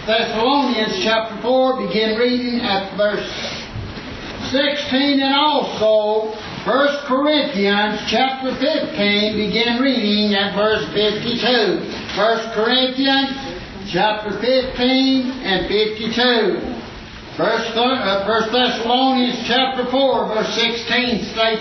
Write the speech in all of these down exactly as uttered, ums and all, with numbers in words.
Thessalonians chapter four, begin reading at verse sixteen, and also First Corinthians chapter fifteen, begin reading at verse fifty-two. First Corinthians chapter fifteen and fifty-two. First, uh, First Thessalonians chapter four, verse sixteen states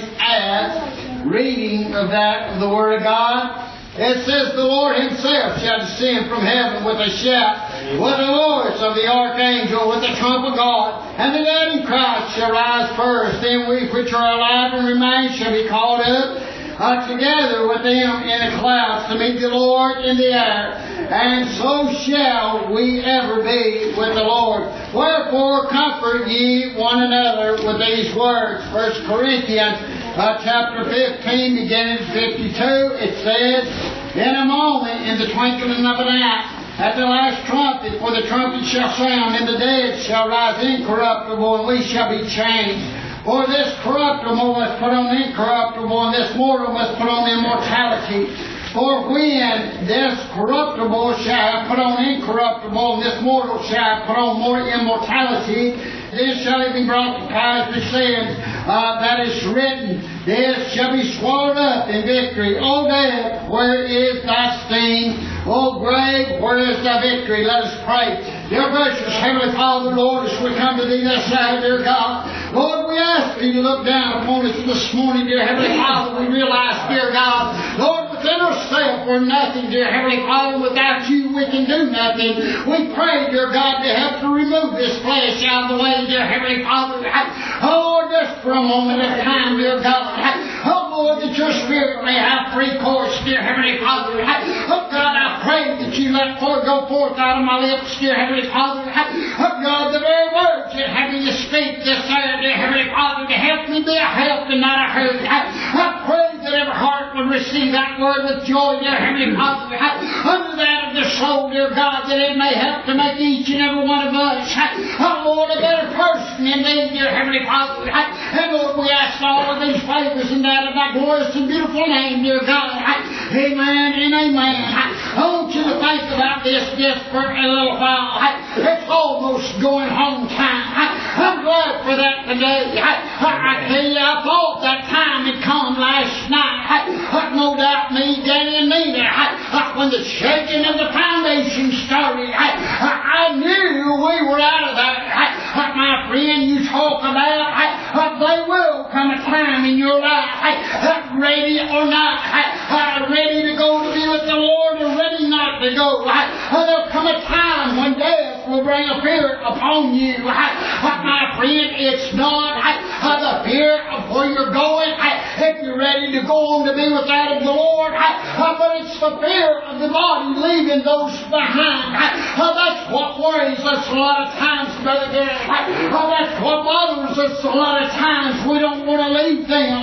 as reading of that of the Word of God. It says, "The Lord Himself shall descend from heaven with a shout, with the voice of the archangel, with the trump of God, and the dead in Christ shall rise first. Then we which are alive and remain shall be called up uh, together with them in the clouds to meet the Lord in the air. And so shall we ever be with the Lord. Wherefore comfort ye one another with these words." First Corinthians uh, chapter fifteen, beginning at fifty-two, it says, "In a moment, in the twinkling of an eye, at the last trumpet, for the trumpet shall sound, and the dead shall rise incorruptible, and we shall be changed. For this corruptible must put on incorruptible, and this mortal must put on immortality. For when this corruptible shall put on incorruptible, and this mortal shall put on more immortality, then shall it be brought to pass that says, uh, that is written, this shall be swallowed up in victory. O death, where is thy sting? O grave, where is thy victory?" Let us pray. Dear precious Heavenly Father, Lord, as we come to Thee this hour, dear God, Lord, we ask Thee to look down upon us this morning, dear Heavenly Father. We realize, dear God, Lord, within ourselves we're nothing, dear Heavenly Father. Without You we can do nothing. We pray, dear God, to help to remove this flesh out of the way, dear Heavenly Father. Oh, Lord, just for a moment of time, dear God. Oh, Lord, that Your Spirit may have free course, dear Heavenly Father. Oh, God, I pray that You let forth go forth out of my lips, dear Heavenly Father. Oh, God, the very words that have You speak this hour, dear Heavenly Father, to help me be a help and not a hurt. I pray that every heart would receive that word with joy, dear Heavenly Father. Under that of the soul, dear God, that it may help to make each and every one of us, oh, Lord, a better person in Thee, dear Heavenly Father. And Lord, we ask all of these favors in that of Thy glorious and beautiful name, dear God. Amen and amen. I want you to think about this just for a little while. It's almost going home time. I'm glad for that today. I tell you, I thought that time had come last night. No doubt me, Danny and me there. When the shaking of the foundation started, I knew we were out of that. My friend, you talk about, they will come a time in your life, ready or not, ready to go to be with the Lord or ready not to go. There'll come a time when death will bring a fear upon you. My friend, it's not the fear of where you're going, if you're ready to go on to be with that of the Lord, but it's the fear of the body leaving those behind. That's what worries us a lot of times, Brother Gary. That's what bothers us a lot of times. We don't want to leave them.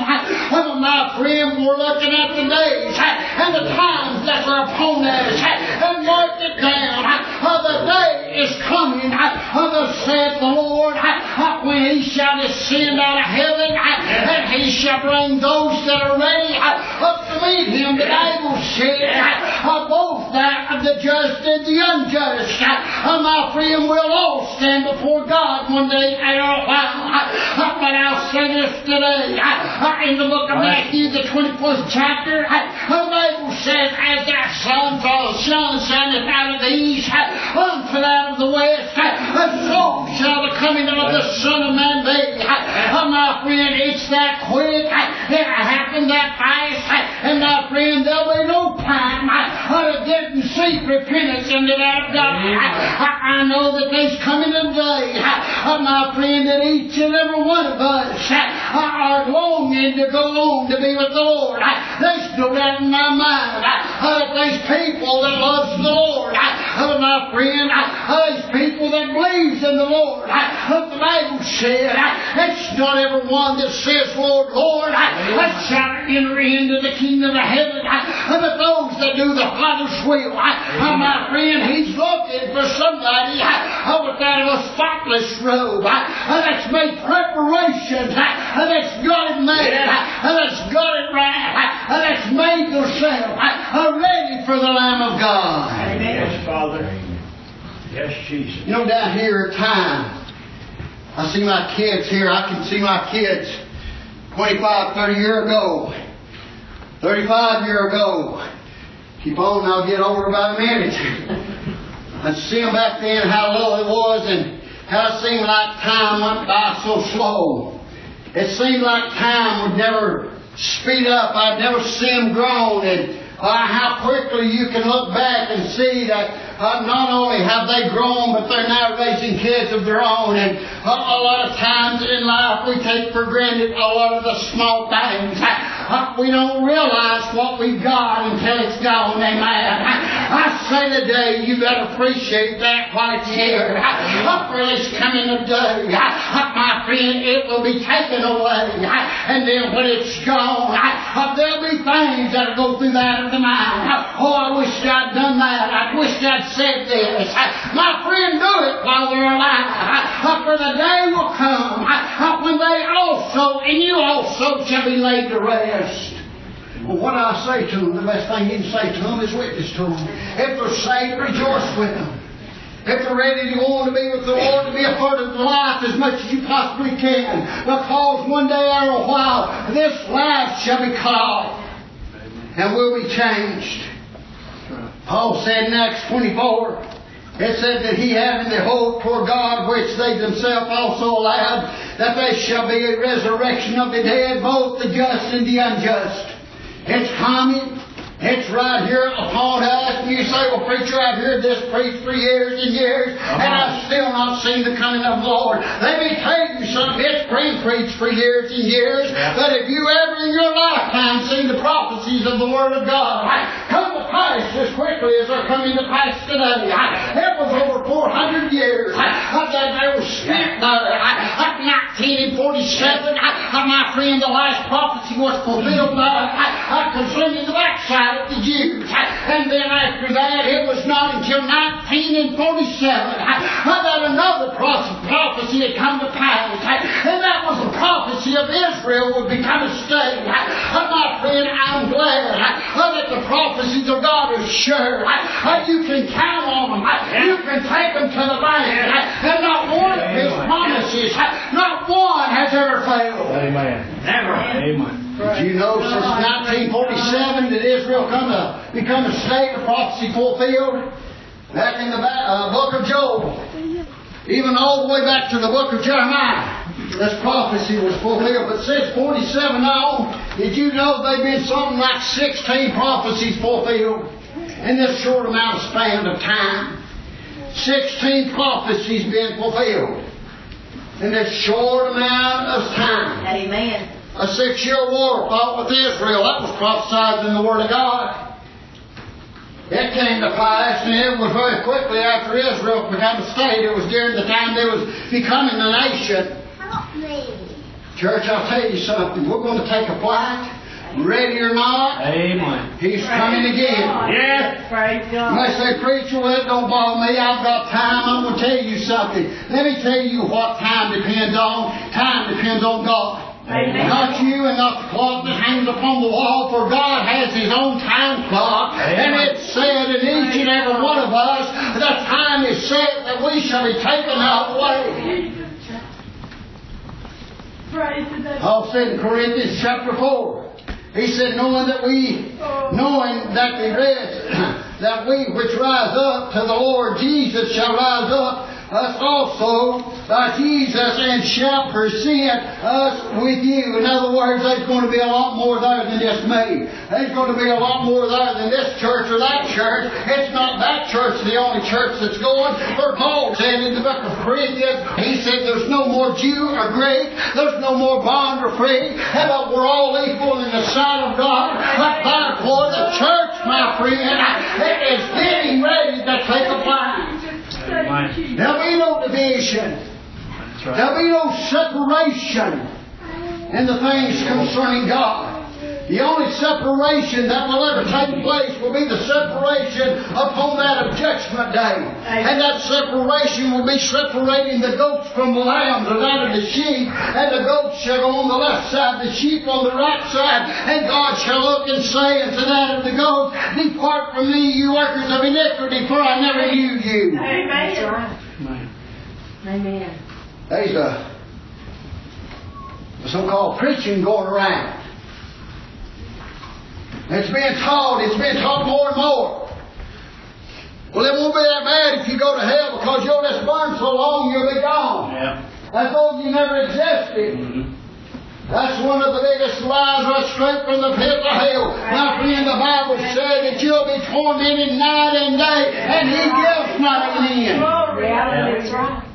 My friend, we're looking at the days and the times that are upon us, and mark it down. The day is coming, thus saith the Lord, when He shall descend out of heaven, and He shall bring those that are ready up to meet Him, that I will share both that of the just and the unjust. My friend, we'll all stand before God one day and a while. But I'll say this today, in the book of Matthew, the twenty-fourth chapter, the Bible says, "As that sun shineth out of the east unto that of the west, so shall the coming of the Son of Man be." My friend, it's that quick, it happened that fast, and my friend, there'll be no time to get and seek repentance into that of God. I, I know that there's coming a day, my friend, that each and every one of us are longing to go on to be with the Lord. There's no doubt in my mind that there's people that loves the Lord. My friend, there's people that believes in the Lord. The Bible said, it's not everyone that says, "Lord, Lord," shall enter into the kingdom of heaven, but those that do the Father's will. My friend, He's looking for somebody with that of a spotless robe that's made preparations, that's got it made, that's got it right, that's made themselves ready for the Lamb of God. Amen. Yes, Father. Yes, Jesus. You know, down here at time, I see my kids here. I can see my kids twenty-five, thirty years ago. thirty-five years ago. Keep on, I'll get over about a minute. I see them back then, how low it was, and how it seemed like time went by so slow. It seemed like time would never speed up. I'd never see them grown. And uh, how quickly you can look back and see that uh, not only have they grown, but they're now raising kids of their own. And uh, a lot of times in life we take for granted a lot of the small things. Uh, we don't realize what we've got until it's gone. Amen. I, I say today, you better appreciate that while it's here. Uh, for this coming a day, uh, my friend, it will be taken away. Uh, and then when it's gone, uh, there'll be things that'll go through that of the mind. Uh, oh, I wish I'd done that. I wish I'd said this. Uh, my friend, do it while they're alive. Uh, for the day will come uh, when they also, and you also, shall be laid to rest. Well, what I say to them, the best thing you can say to them is witness to them. If they're saved, rejoice with them. If they're ready to go on to be with the Lord, to be a part of their life as much as you possibly can. Because one day or a while, this life shall be cut off. And will be changed. Paul said in Acts twenty-four, it said that he having the hope toward God, which they themselves also allowed, that there shall be a resurrection of the dead, both the just and the unjust. It's coming. It's right here upon us. And you say, well, preacher, I've heard this preached for years and years, and I've still not seen the coming of the Lord. Let me tell you something. It's been preached for years and years. But if you ever in your lifetime seen the prophecies of the Word of God come to pass as quickly as they're coming to pass today, it was over four hundred years that they were spent there. nineteen forty-seven, my friend, the last prophecy was fulfilled there concerning the backside of the Jews. And then after that, it was not until nineteen forty-seven that another prophecy had come to pass. And that was the prophecy of Israel would become a state. My friend, I'm glad that the prophecies of God are sure. You can count on them. You can take them to the bank. And not one of His promises, not one has ever failed. Amen. Never. Amen. Did you know since nineteen forty-seven that Israel come to become a state, of prophecy fulfilled? Back in the uh, book of Joel, even all the way back to the book of Jeremiah, this prophecy was fulfilled. But since forty-seven on, did you know they've been something like sixteen prophecies fulfilled in this short amount of span of time? sixteen prophecies been fulfilled in this short amount of time. Amen. A six-year war fought with Israel. That was prophesied in the Word of God. It came to pass, and it was very quickly after Israel became a state. It was during the time they was becoming a nation. Church, I'll tell you something. We're going to take a flight, ready or not. Amen. He's coming again. Yes. Praise God. You may say, preacher, well, it don't bother me. I've got time. I'm going to tell you something. Let me tell you what time depends on. Time depends on God. Amen. Not you and not the clock that hangs upon the wall, for God has His own time clock. Amen. And it's said in each and every one of us, the time is set that we shall be taken away. Paul said in Corinthians chapter four, he said, knowing that we, knowing that the rest, that we which rise up to the Lord Jesus shall rise up, us also by Jesus, and shall present us with you. In other words, there's going to be a lot more there than just me. There's going to be a lot more there than this church or that church. It's not that church the only church that's going. For Paul said in the book of Corinthians, he said there's no more Jew or Greek, there's no more bond or free, but we're all equal in the sight of God. But therefore the church, my friend, it is getting ready to take a flight. There'll be no division. There'll be no separation in the things concerning God. The only separation that will ever take place will be the separation upon that of Judgment Day. And that separation will be separating the goats from the lambs, or that of the sheep. And the goats shall go on the left side, the sheep on the right side. And God shall look and say unto that of the goats, Depart from me, you workers of iniquity, for I never knew you. Amen. Amen. There's a, a so-called preaching going around. It's being taught, it's being taught more and more. Well, it won't be that bad if you go to hell, because you'll just burn so long you'll be gone. Yeah. As though you never existed. Mm-hmm. That's one of the biggest lies right straight from the pit of hell. My friend, the Bible said that you'll be tormented night and day, and He gives not an end. That's right.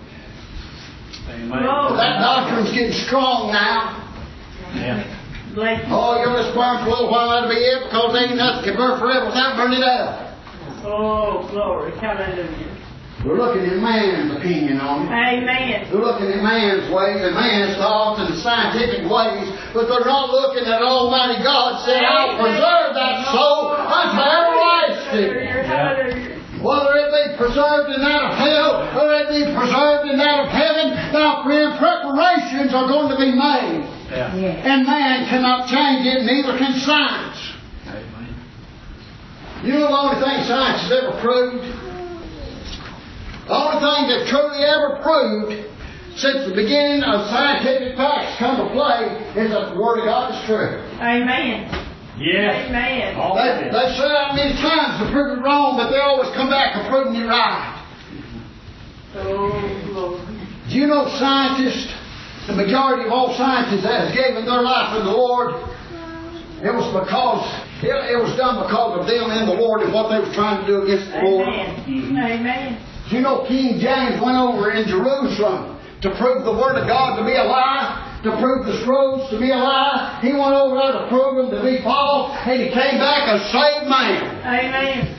Amen. That doctrine's getting strong now. Yeah. Oh, you'll just burn for a little while, that'll be it, because there ain't nothing can burn forever without burning it up. Oh, glory. Hallelujah. We're looking at man's opinion on it. Amen. We're looking at man's ways and man's thoughts and scientific ways, but they're not looking at Almighty God saying, I'll preserve that soul unto everlasting. Whether it be preserved in that of hell, or it be preserved in that of heaven, now, friend, preparations are going to be made. Yeah. And man cannot change it, neither can science. Amen. You know the only thing science has ever proved? The only thing that truly ever proved since the beginning of scientific facts come to play is that the Word of God is true. Amen. Yes. Amen. They, they say that many times to prove it wrong, but they always come back to proving it right. Oh, Lord. Do you know scientists, the majority of all scientists that have given their life to the Lord, it was because it, it was done because of them and the Lord and what they were trying to do against the Lord. Amen. Amen. Do you know King James went over in Jerusalem to prove the Word of God to be a lie, to prove the scrolls to be a lie? He went over there to prove them to be false, and he came back a saved man. Amen.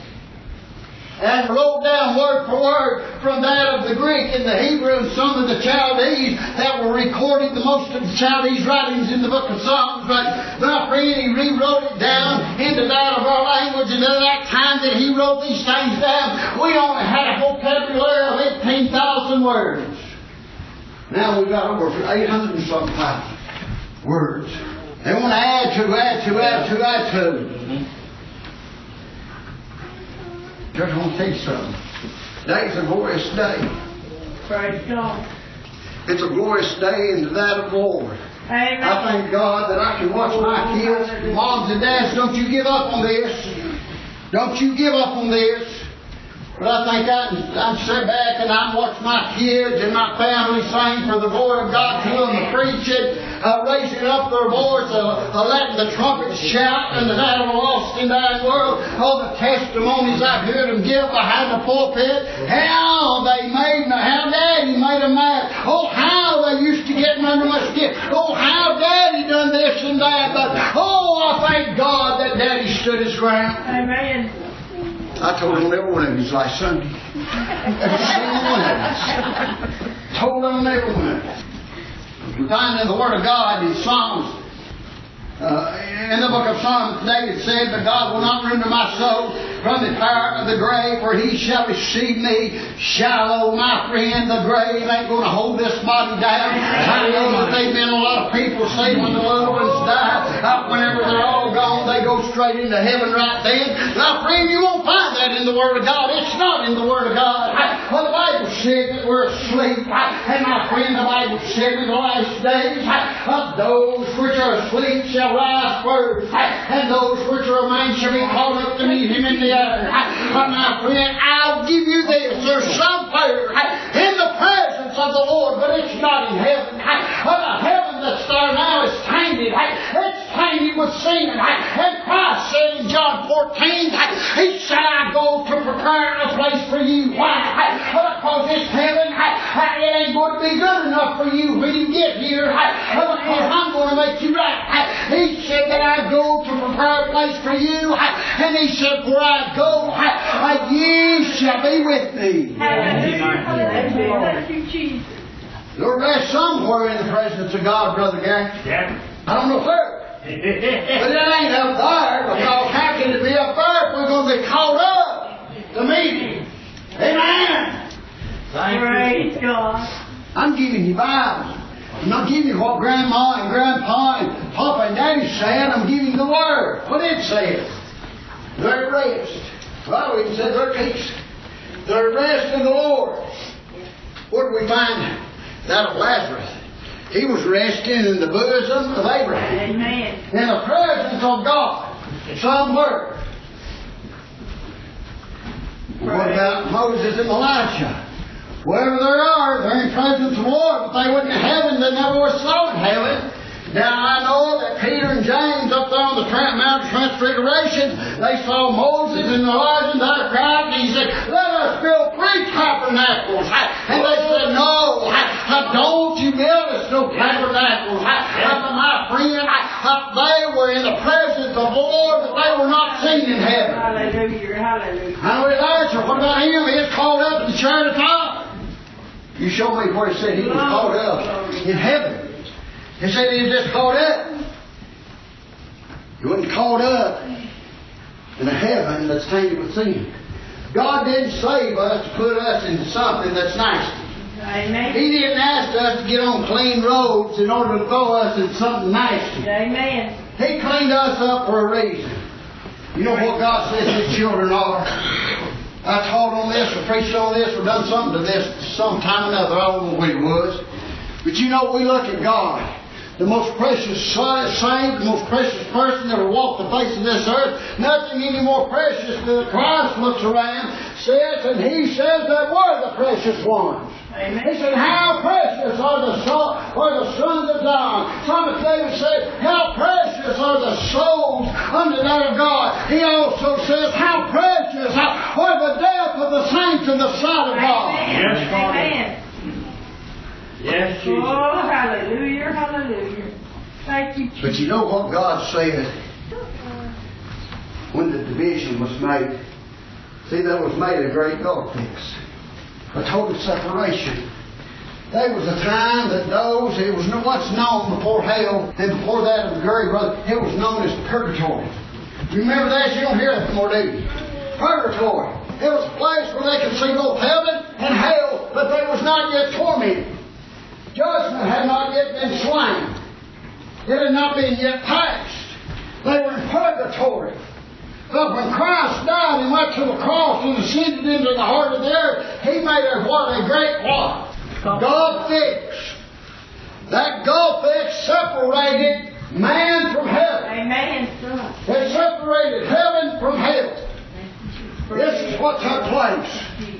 And wrote down word for word from that of the Greek and the Hebrew and some of the Chaldees that were recorded, the most of the Chaldees writings in the book of Psalms. But my friend, he rewrote it down into that of our language, and at that time that he wrote these things down, we only had a vocabulary of eighteen thousand words. Now we've got over eight hundred and something thousand words. They want to add to, add to, add to, add to. Church, I want to tell you something. Today's a glorious day. Praise God. It's a glorious day into that of the Lord. Amen. I thank God that I can watch my kids. Moms and dads, don't you give up on this. Don't you give up on this. But I think I can, I can sit back and I can watch my kids and my family sing for the glory of God to them, and preach it, uh, raising up their voice, uh, uh, letting the trumpets shout into that of a lost and dying world. All the testimonies I've heard them give behind the pulpit, how they made me, how Daddy made them mad. Oh, how they used to get under my skin. Oh, how Daddy done this and that. But, oh, I thank God that Daddy stood his ground. Amen. I told on every one of these last Sunday. Every single one of us. Told on every one of us. We find in the Word of God in Psalms, uh, in the book of Psalms, David said, But God will not render my soul from the fire of the grave, for He shall receive me shallow. My friend, the grave ain't going to hold this body down. I know that there've been a lot of people say when the little ones die, uh, whenever they're all gone, they go straight into heaven right then. My friend, you won't find that in the Word of God. It's not in the Word of God. Well, the Bible said that we're asleep. And my friend, the Bible said in the last days, of those which are asleep shall rise first, and those which are remain shall be called up to meet Him in the air. But my friend, I'll give you this. There's somewhere in the presence of the Lord, but it's not in heaven. The heaven that's there now is tainted. It's tainted with sin. And Christ said in John fourteen, He said, I go to prepare a place for you. Why? Because this heaven, it ain't going to be good enough for you when you get here. Because I'm going to make you right. He said that I go to prepare a place for you. And He said, where I go, you shall be with me. Thank you, Jesus. You'll rest somewhere in the presence of God, Brother Gary. Yeah. I don't know where. But it ain't up there, because how can it be up there if we're going to be caught up to meet Him? Amen. Praise God. I'm giving you Bible. I'm not giving you what Grandma and Grandpa and Papa and Daddy said. I'm giving you the Word. What it says. Their rest. Well, we said their peace. Their rest in the Lord. What do we find? That of Lazarus. He was resting in the bosom of Abraham. Amen. In the presence of God. Somewhere. What about Moses and Elisha? Wherever they are, they're in the presence of the Lord. But they wasn't in heaven. They never were saw in heaven. Now I know that Peter and James up there on the Mount of Transfiguration, they saw Moses and Elijah and they cried, and he said, let us build three tabernacles. And they said, no, don't you build us no tabernacles. My friend, they were in the presence of the Lord, but they were not seen in heaven. Hallelujah, hallelujah. Now Elijah, what about him? He was called up in the chariot of God. You show me where he said he was called up in heaven. He said he was just caught up. He wasn't caught up in a heaven that's tainted with sin. God didn't save us to put us into something that's nasty. Amen. He didn't ask us to get on clean roads in order to throw us in something nasty. Amen. He cleaned us up for a reason. You know what God says His children are? I taught on this, or preached on this, or done something to this sometime or another. I don't know what it was. But you know, we look at God. The most precious saint, the most precious person that ever walked the face of this earth. Nothing any more precious than Christ looks around, says, and He says that we're the precious ones. Amen. He said, how precious are the, soul, are the sons of God. Thomas David said, how precious are the souls under that of God. He also says, how precious are the death of the saints in the sight of God. Amen. Amen. Yes, Jesus. Oh, hallelujah, hallelujah. Thank you, Jesus. But you know what God said when the division was made? See, there was made a great gulf fix. A total separation. There was a time that those, it was once known before hell, and before that of the grave, brother, it was known as purgatory. You remember that? You don't hear that more, do you? Purgatory. It was a place where they could see both heaven and hell, but they was not yet tormented. Judgment had not yet been slain. It had not been yet passed. They were in purgatory. But when Christ died and went to the cross and ascended into the heart of the earth, He made a what? A great what? Gulf fix. That gulf fix separated man from heaven. Amen. It separated heaven from hell. This is what took place.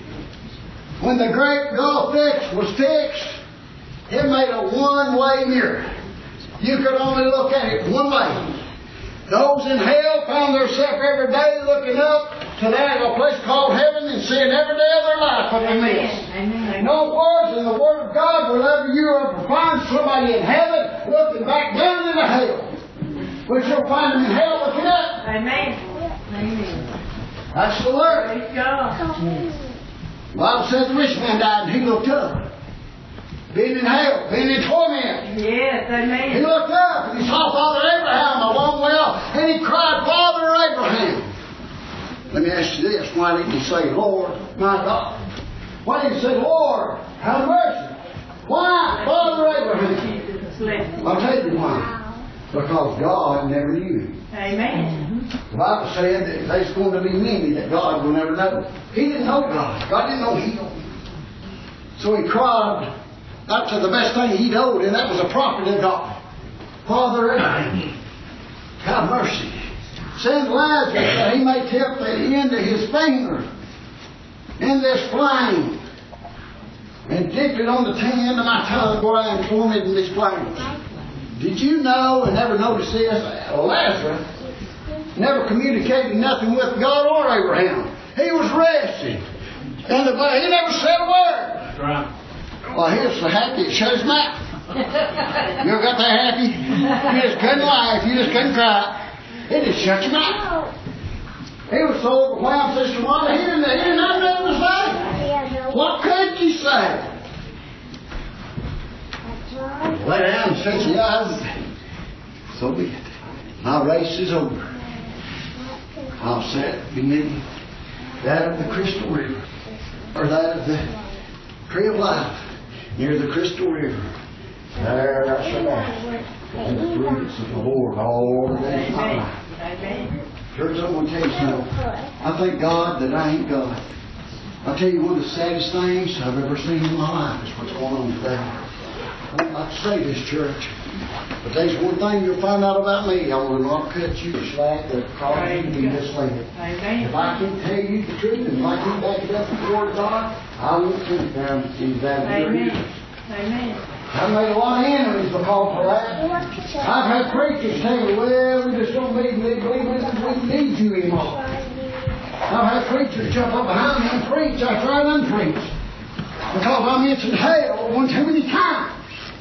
When the great gulf fix was fixed, it made a one-way mirror. You could only look at it one way. Those in hell found themselves every day looking up to that a place called heaven and seeing every day of their life what they missed. Amen. No words in the Word of God will ever you ever find somebody in heaven looking back down into hell. But you'll find them in hell looking up. Amen. Amen. That's the Word. Praise God. The Bible says the rich man died and he looked up. Being in hell, being in torment. Yes, He amen. looked up and he saw Father Abraham a long way off, and he cried, Father Abraham. Let me ask you this. Why didn't he say, Lord, my God? Why didn't he say, Lord, have mercy? Why, Father Abraham? I'll tell you why. Because God never knew him. Amen. The Bible said that there's going to be many that God will never know. He didn't know God. God didn't know him. So he cried up to the best thing he knowed, and that was a prophet of God. Father Abraham, have mercy. Send Lazarus that he may tip the end of his finger in this flame and dip it on the end of my tongue where I am tormented in these flames. Did you know and never notice this? Lazarus never communicated nothing with God or Abraham. He was resting. And the, he never said a word. That's right. Well, he was so happy it shut his mouth. You ever got that happy? You just couldn't laugh. You just couldn't cry. It just shut your mouth. He was so overwhelmed, Sister Wanda, he didn't, he didn't have nothing to say. What could you say? Lay down and shut your eyes. So be it. My race is over. I'll sit beneath that of the crystal river, or that of the tree of life near the crystal river. There I shall die in the fruits of the Lord all the days of my life. Church, I'm going to tell you something. I thank God that I ain't God. I'll tell you one of the saddest things I've ever seen in my life is what's going on today. I don't like to say this, church, but there's one thing you'll find out about me. I will not cut you slack that cause you to be misled. If I can tell you the truth and if I can back it up with the Word of God, I won't put it down in that area. Amen. I've made a lot of enemies because of that. I've had preachers tell me, well, we just don't need, we, we, we don't need you anymore. I've had preachers jump up behind me and preach after I done preach. Because I mentioned hell one too many times.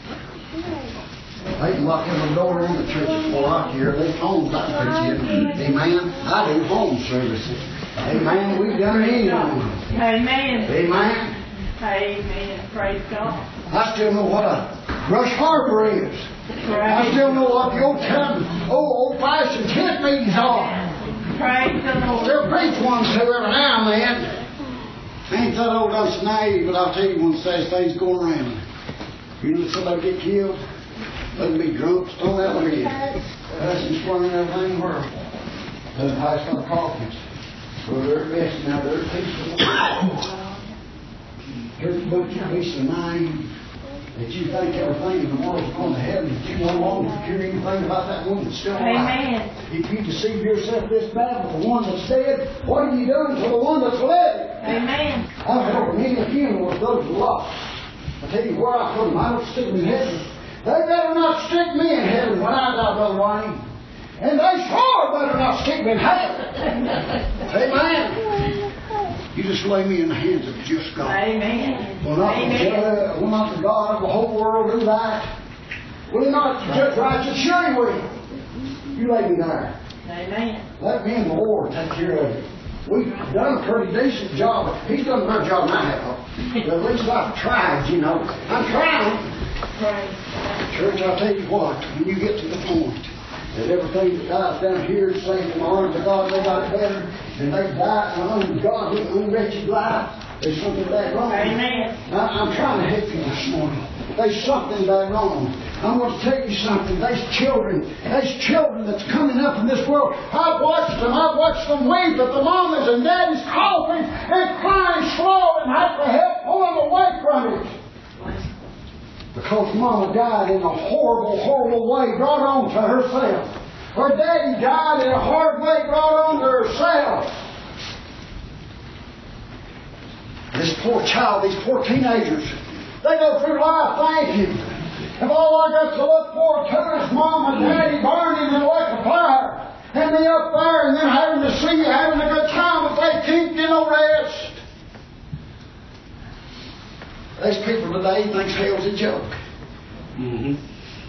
They can lock every door in the churches before I care. They homes I preach in. Amen. I do home services. Amen. We've done it anyway. Amen. Amen. Amen. Praise God. I still know what a Rush Harbor is. I still know what the old time, old, old-fashioned tent meetings are. Praise the Lord. They'll preach one or two every now and then. Ain't that old us naive, but I'll tell you one says things going around. You know somebody get killed, let them be drunk, stoned out of their head. That's just running everything in the world. Doesn't pass on coffins. So they're best now, they're peaceful. Church books are be so naive that you think everything in the world's going to heaven, that you won't long to hear anything about that one that's still alive. Amen. If you deceive yourself this bad with the one that's dead, what have you done to the one that's living? Amen. I've held many a funeral with those lost. I tell you where I put them. I don't stick them in heaven. They better not stick me in heaven when I die, Brother Wayne. And they sure better not stick me in heaven. Amen. You just lay me in the hands of just God. Amen. Will not, Amen. The, will not the God of the whole world do that? Will He not judge righteous? Sure He will. You lay me there. Amen. Let me and the Lord take care of it. We've done a pretty decent job. He's done a better job than I have. But at least I've tried, you know. I'm trying. Praise Church, I'll tell you what, when you get to the point that everything that dies down here is safe in the arms of God, they got it better, and they die an ungodly, unwretched life, there's something bad wrong. Amen. I, I'm trying to help you this morning. There's something bad wrong. I'm going to tell you something. There's children, there's children that's coming up in this world. I've watched them, I've watched them weep at the mamas and daddies coughing and crying slow and have to help pull them away from it. Because Mama died in a horrible, horrible way brought on to herself. Her daddy died in a hard way brought on to herself. This poor child, these poor teenagers, they go through life thinking, if all I got to look forward to is Mom and Daddy burning in a lake of fire, and me up there and them having to see you having a good time, but they can't get no rest. There's people today who think hell's a joke. Mm-hmm.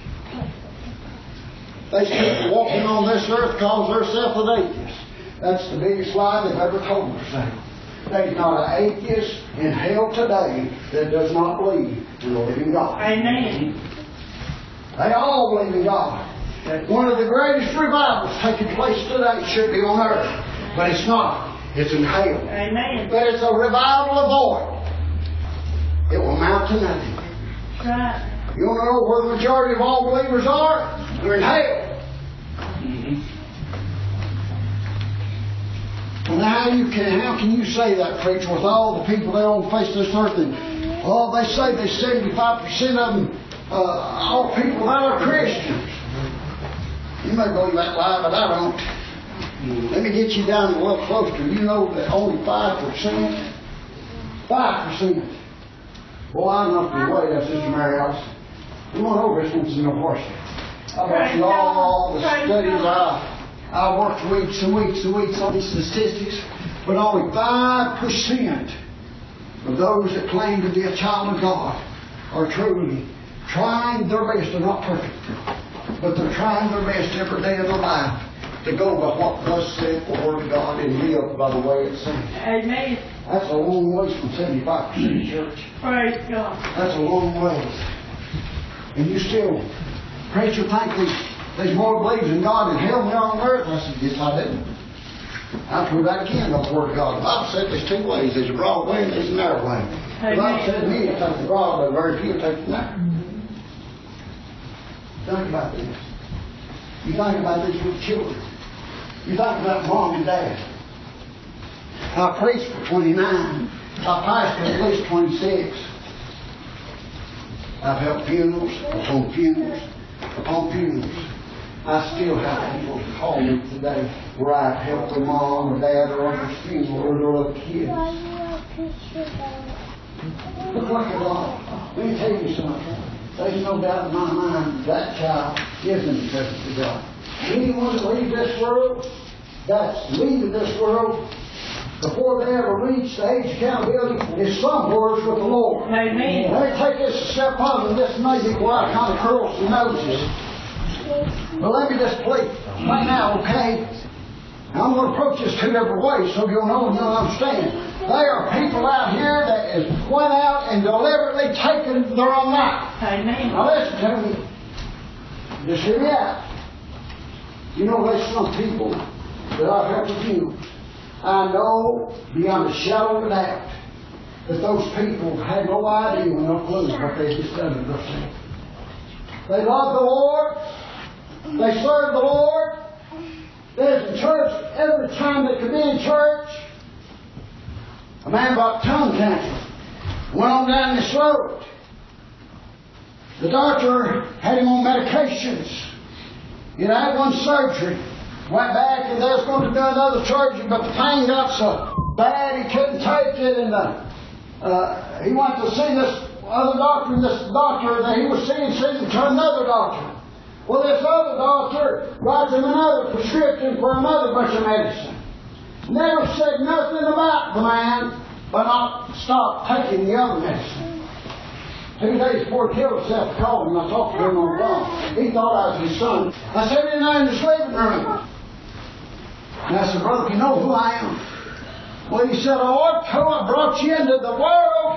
There's people walking on this earth calls themselves an atheist. That's the biggest lie they've ever told themselves. There's not an atheist in hell today that does not believe in the living God. Amen. They all believe in God. One of the greatest revivals taking place today should be on earth, but it's not. It's in hell. Amen. But it's a revival of void. It will amount to nothing. Right. You want to know where the majority of all believers are? They're in hell. Mm-hmm. Well, now you can, how can you say that, preacher, with all the people there on the face of this earth? And, oh, they say there's seventy-five percent of them, uh, all people that are Christians. You may believe that lie, but I don't. Mm-hmm. Let me get you down a little closer. You know that only five percent, five percent. Boy, I'm not the way that, Sister Mary Alice. Come on over, this one's in the horse. I watched all the studies. I, I worked weeks and weeks and weeks on these statistics, but only five percent of those that claim to be a child of God are truly trying their best. They're not perfect, but they're trying their best every day of their life to go by what thus saith the Word of God and live by the way it's said. Amen. That's a long ways from seventy-five percent church. Praise God. That's a long ways. And you still, preacher, think they, There's more believes in God in hell than there on earth. I said, yes, I do. I prove that again by the Word of God. The Bible said there's two ways. There's a broad way and there's a narrow way. The Bible said many take the broad, but very few take the narrow. Think about this. You think about this with children. You think about mom and dad. I preached for twenty-nine. I pastored at least twenty-six. I've helped funerals upon funerals upon funerals. I still have people call me today where I've helped their mom or dad or uncle's funeral or their little kids. Look like a God. Let me tell you something. There's no doubt in my mind that child is in the presence of God. Anyone that leaves this world, that's leaving this world, before they ever reach the age of accountability, is somewhere with the Lord. Amen. Let me take this a step further. This may be where I kind of curl some noses. But let me just play right now, okay? Now I'm going to approach this two different ways so you'll know and you'll understand. There are people out here that has went out and deliberately taken their own life. Amen. Now listen to me. Just hear me out. You know, there's some people that I've helped with you. I know beyond a shadow of a doubt that those people had no idea and no clue what they just done to themselves. They love the Lord. They serve the Lord. There's in church every time they could be in church. A man got tongue cancer. Went on down this road. The doctor had him on medications. He had one surgery. Went back and they was going to do another surgery, but the pain got so bad he couldn't take it. And uh, uh, he went to see this other doctor, and this doctor that he was seeing sent him to another doctor. Well, this other doctor writes him another prescription for another bunch of medicine. Never said nothing about the man, but not stop taking the other medicine. Two days before he killed himself, I called him. I talked to him on the phone. He thought I was his son. I said, in there in the living room. And I said, brother, you know who I am? Well, he said, oh, I brought you into the world.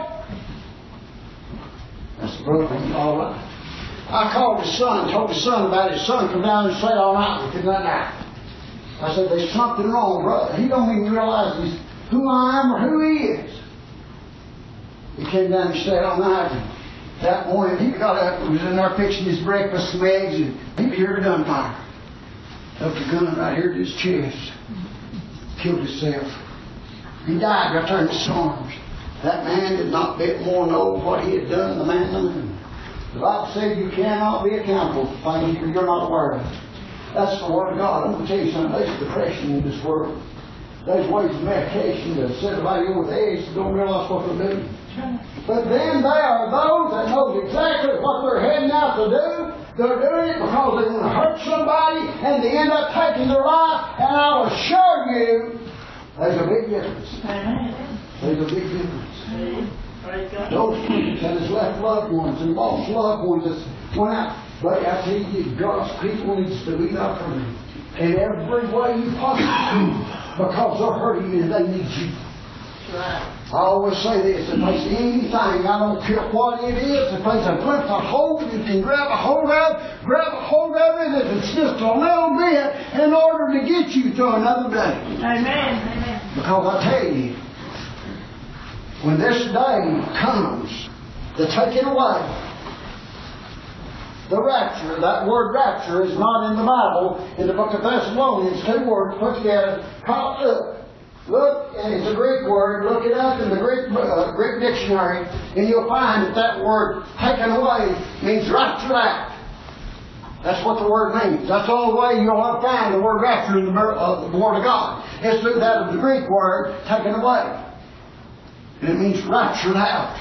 I said, brother, all right. I called his son, told his son about it. His son come down and say, all right, we could not die. I said, there's something wrong, brother. He don't even realize he's who I am or who he is. He came down and stayed all night. And that morning, he got up and was in there fixing his breakfast, some eggs, and he heard a gunfire. Took the gun right here to his chest. Killed himself. He died right there in the storms. That man did not bit more know what he had done than the man knew. The Bible said you cannot be accountable for things you're not aware of. That's the Word of God. I'm going to tell you something. There's depression in this world. There's ways of medication that set everybody over the edge that don't realize what they're doing. But then there are those that know exactly what they're heading out to do. They're doing it because they want to hurt somebody and they end up taking their life. And I will assure you, there's a big difference. There's a big difference. Those people that has left loved ones and lost loved ones that went out. But I tell you, God's people needs to be up for them in every way you possibly can, because they're hurting and they need you. I always say this, if there's anything, I don't care what it is, if there's a glimpse of hope, you can grab a hold of it, grab a hold of it, if it's just a little bit, in order to get you to another day. Amen. Amen. Because I tell you, when this day comes, the taking away, the rapture, that word rapture is not in the Bible. In the book of Thessalonians, two words put together, caught up. Look, and it's a Greek word. Look it up in the Greek uh, Greek dictionary, and you'll find that that word taken away means raptured out. That's what the word means. That's the only way you'll ever find the word rapture in the, uh, the Word of God. It's through that of the Greek word taken away. And it means raptured out.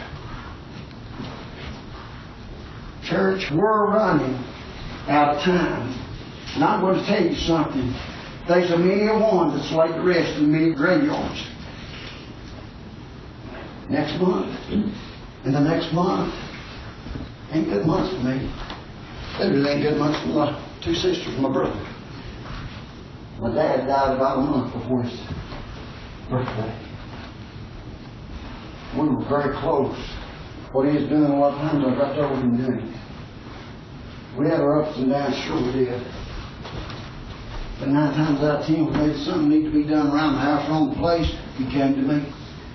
Church, we're running out of time. And I'm going to tell you something. There's a many a one that's laid to rest in many graveyards. Next month. And the next month. Ain't good months for me. It really ain't good months for my two sisters and my brother. My dad died about a month before his birthday. We were very close. What he was doing a lot of times, I got told him doing it. We had our ups and downs, sure we did. But nine times out of ten, when there's something need to be done around the house or on the place, he came to me.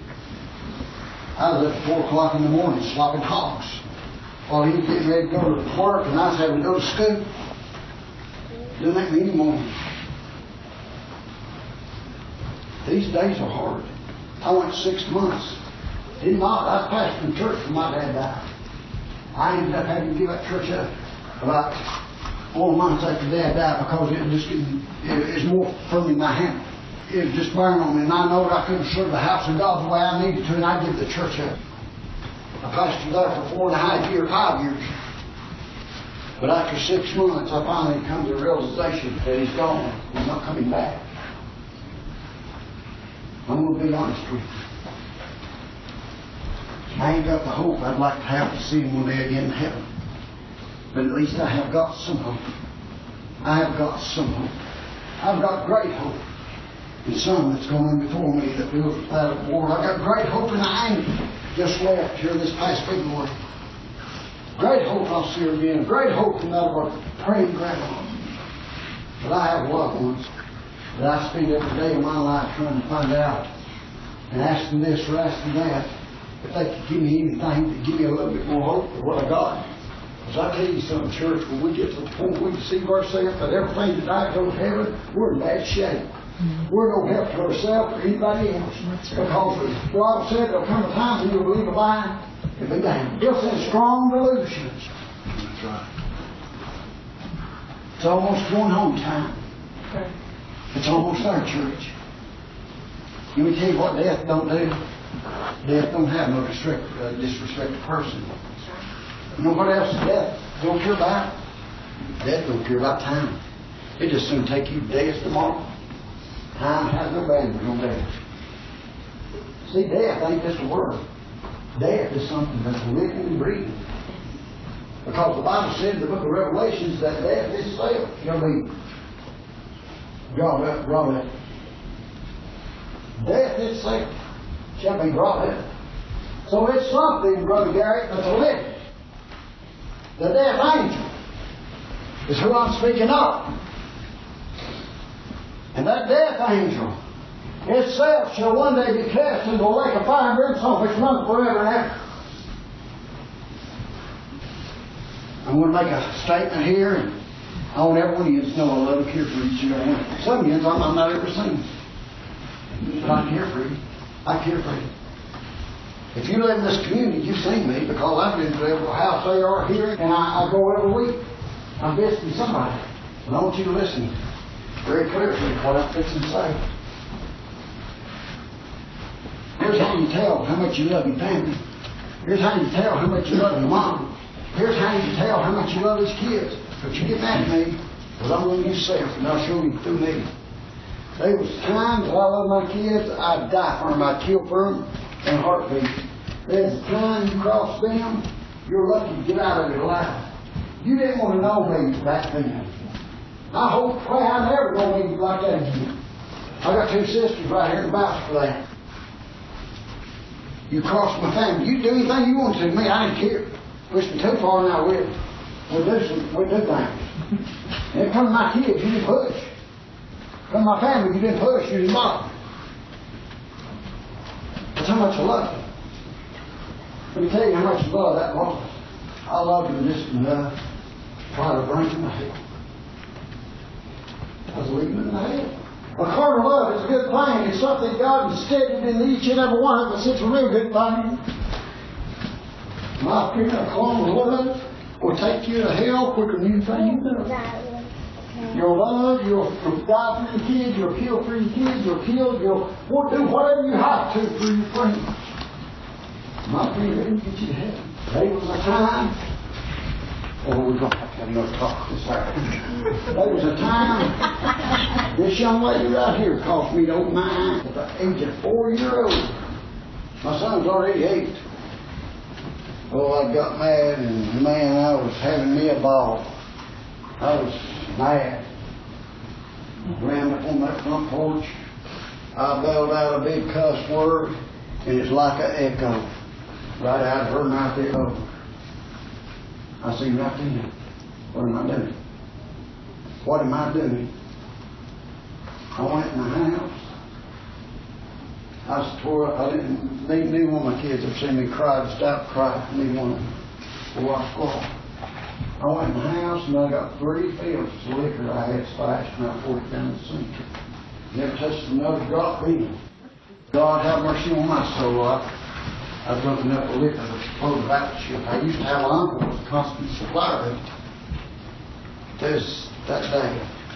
I was up at four o'clock in the morning slopping hogs while he was getting ready to go to work and I was having to go to school. Doesn't make me any more. These days are hard. I went six months. Did not. I was pastoring church when my dad died. I ended up having to give that church up about four months after Dad died because it just it was more firm in my hand. It was just burning on me, and I know that I couldn't serve the house of God the way I needed to, and I give the church up. I pastored there for four and a half years, five years. But after six months, I finally come to the realization that he's gone. He's not coming back. I'm going to be honest with you. I ain't got the hope I'd like to have to see him one day again in heaven. But at least I have got some hope. I have got some hope. I've got great hope in some that's going on before me that will without a war. I've got great hope in the angel just left here this past February. Great hope I'll see her again. Great hope in that of our praying grandma. But I have loved ones that I spend every day of my life trying to find out and asking this or asking that if they could give me anything to give me a little bit more hope for what I got. Because I tell you something, church, when we get to the point we deceive ourselves that everything tonight goes to heaven, we're in bad shape. Mm-hmm. We're no help to ourselves or anybody else. Right. Because the Bible said there'll come a time when you'll believe a lie and be damned. He'll send strong delusions. That's right. It's almost going home time. Okay. It's almost our church. Let me tell you what death don't do. Death don't have no disrespect, uh, disrespected person. You know what else death don't care about? Death don't care about time. It just soon take you today as tomorrow. Time has no value on death. See, death ain't just a word. Death is something that's living and breathing. Because the Bible said in the book of Revelations that death itself shall be brought up, brought up. Death itself shall be brought up. So it's something, Brother Garrett, that's living. The death angel is who I'm speaking of. And that death angel itself shall one day be cast into a lake of fire and brimstone which runs forever and ever. I'm going to make a statement here, and I want everyone of you to know I love and care for each and every one. Some of you I might not ever seen, but I care for you. I care for you. If you live in this community, you've seen me because I've been to every house they are here, and I, I go every week. I'm visiting somebody. And I want you to listen very clearly to what I'm fixing to say. Here's how you tell how much you love your family. Here's how you tell how much you love your mom. Here's how you tell how much you love his kids. But you get mad at me, because I'm going to use self, and I'll show you through me. There was times that I love my kids, I'd die for them, I'd kill for them in a heartbeat. There's a time you cross them, you're lucky to get out of it alive. You didn't want to know me back then. I hope, pray I never going to be like that again. I got two sisters right here in the vouch for that. You crossed my family. You do anything you want to me, I didn't care. Push me too far and I will. We'll do some, we'll do things. And it come to my kids, you didn't push. Come to my family, you didn't push, you didn't bother. That's how much I love you. Let me tell you how much I love that was. I love you just enough to try to bring him to hell. I was leaving him to hell. A carnal love is a good thing. It's something God instilled in each and every one of us. It's a real good thing. My opinion, a carnal love will take you to hell quicker than anything you know. You'll love, you'll die for your kids, you'll kill for your kids, you'll kill, you'll do whatever you have to for your friends. My opinion, they didn't get you to heaven. There was a time, oh, we're going to have to have another talk this afternoon. There was a time, this young lady right here caused me to open my eyes at the age of four years old. My son's already eight. Oh, I got mad, and man, I was having me a ball. I was mad. I ran up on that front porch. I bailed out a big cuss word, and it's like an echo. Right out of her mouth, it over. I see right then. What am I doing? What am I doing? I went in the house. I was tore up. I didn't, neither one of my kids ever seen me cry, just out cry. Neither one of them. Before I squawked. I went in the house and I got three fifths of liquor I had splashed and I poured it down the sink. Never touched another drop in it. God have mercy on my soul. I, I drunk enough of liquor to float a battleship. I used to have an uncle who was a constant supplier of it. There's that day.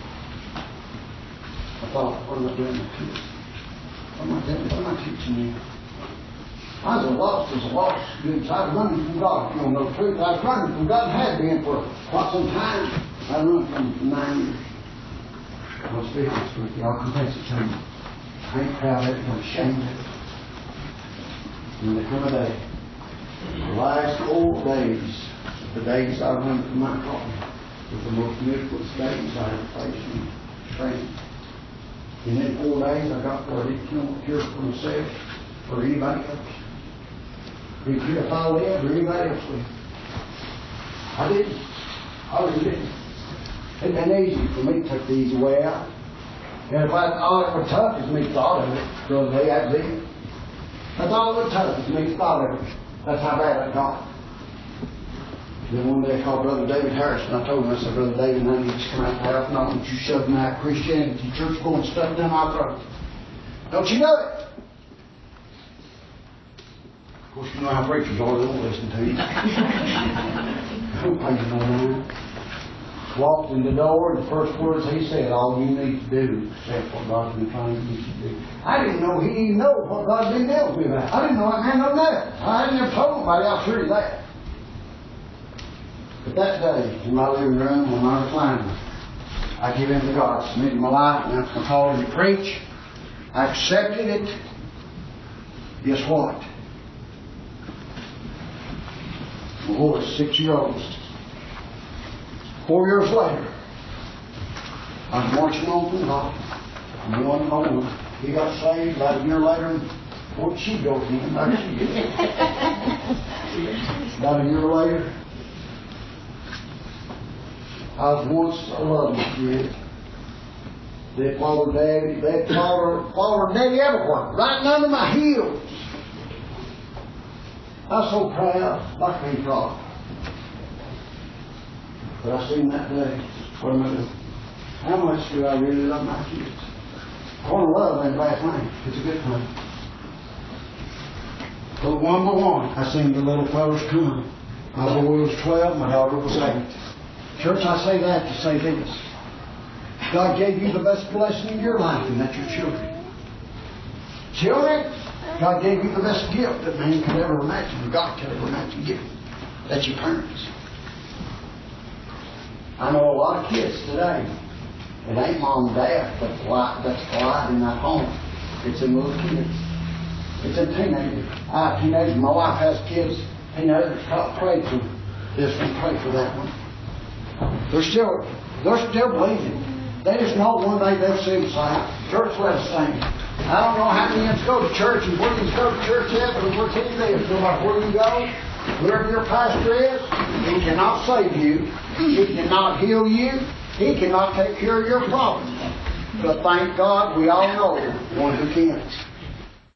I thought, what am I doing with kids? What am I doing? What am I teaching you? I was as lost as a lost good. I was running from God. If you don't know the truth, I was running from God and had been for quite some time. I run from him for nine years. I'll be honest with you. I'll confess it to you. I ain't proud of it. I'm ashamed of it. And there come a day. The last four days, the days I run from my calling, was the most miserable days I ever faced in training. And in four days, I got what I didn't cure for myself or anybody else. Didn't care if I lived or anybody else lived. I didn't. I really didn't. It'd been easy for me to take the easy way out. And if I thought it was tough as me thought of it, Brother Lee, I'd be. I thought it was tough as me thought of it. That's how bad I got. Then one day I called Brother David Harrison. I told him, I said, Brother David, I need you to come out the house and I want you shoving out Christianity, church going stuff down my throat. Don't you know it? Of course, you know how preachers are, they won't listen to you. Don't pay you no mind. Walked in the door, and the first words he said, all you need to do is accept what God's been trying to get you to do. I didn't know he even know what God's been dealing with me about. I didn't know that man know that. I hadn't never told nobody else really that. But that day, in my living room, on my recliner, I gave in to God, submitted my life, and that's my calling to preach. I accepted it. Guess what? My boy is six years old. Four years later, I was marching on from God. And one moment, he got saved. About a year later, where'd she go again? There she is. About a year later, I was once a loving kid. They followed Daddy. They followed, followed Daddy everywhere, right under my heels. I was so proud, like I can't talk. But I seen that day, what am I doing? How much do I really love my kids? I want to love ain't a bad thing. It's a good thing. But one by one, I seen the little fellows come. My boy was twelve, my daughter was eight. Church, I say that to say this. God gave you the best blessing in your life, and that's your children. Children, God gave you the best gift that man could ever imagine, God could ever imagine giving. That's your parents. I know a lot of kids today. It ain't mom and dad that's quiet, that's quiet in that home. It's in little kids. It's in teenagers. I have teenagers. My wife has kids. Teenagers. Pray for this one. Pray for that one. They're still, they're still believing. They just know one day they'll see them say, church, let us sing. I don't know how many of us go to church and where you go to church at, but where you live, no matter where you go, whoever your pastor is, he cannot save you. He cannot heal you. He cannot take care of your problems. But thank God we all know one who can.